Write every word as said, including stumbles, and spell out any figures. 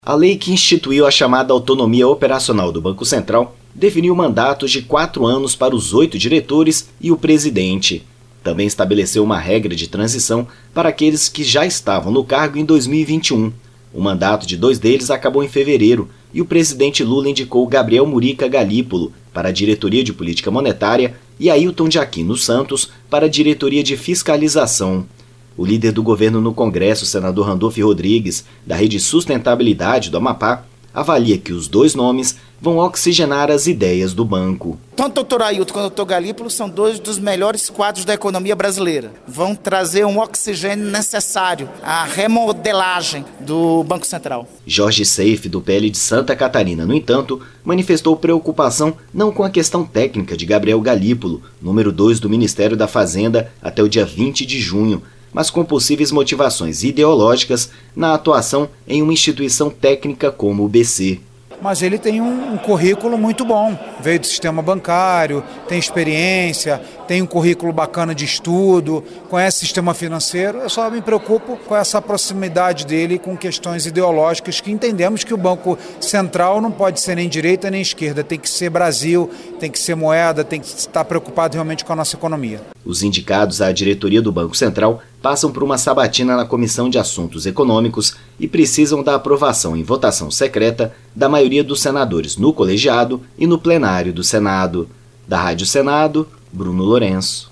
A lei que instituiu a chamada autonomia operacional do Banco Central definiu mandatos de quatro anos para os oito diretores e o presidente. Também estabeleceu uma regra de transição para aqueles que já estavam no cargo em dois mil e vinte e um. O mandato de dois deles acabou em fevereiro e o presidente Lula indicou Gabriel Murica Galípolo para a diretoria de política monetária e Ailton de Aquino Santos para a diretoria de fiscalização. O líder do governo no Congresso, senador Randolph Rodrigues, da Rede Sustentabilidade do Amapá, avalia que os dois nomes vão oxigenar as ideias do banco. Tanto o doutor Ailton quanto o doutor Galípolo são dois dos melhores quadros da economia brasileira. Vão trazer um oxigênio necessário à remodelagem do Banco Central. Jorge Seife, do P L de Santa Catarina, no entanto, manifestou preocupação não com a questão técnica de Gabriel Galípolo, número dois do Ministério da Fazenda até o dia vinte de junho, mas com possíveis motivações ideológicas na atuação em uma instituição técnica como o B C. Mas ele tem um, um currículo muito bom, veio do sistema bancário, tem experiência, tem um currículo bacana de estudo, conhece o sistema financeiro. Eu só me preocupo com essa proximidade dele com questões ideológicas, que entendemos que o Banco Central não pode ser nem direita nem esquerda, tem que ser Brasil, tem que ser moeda, tem que estar preocupado realmente com a nossa economia. Os indicados à diretoria do Banco Central passam por uma sabatina na Comissão de Assuntos Econômicos e precisam da aprovação em votação secreta da maioria dos senadores no colegiado e no plenário do Senado. Da Rádio Senado, Bruno Lourenço.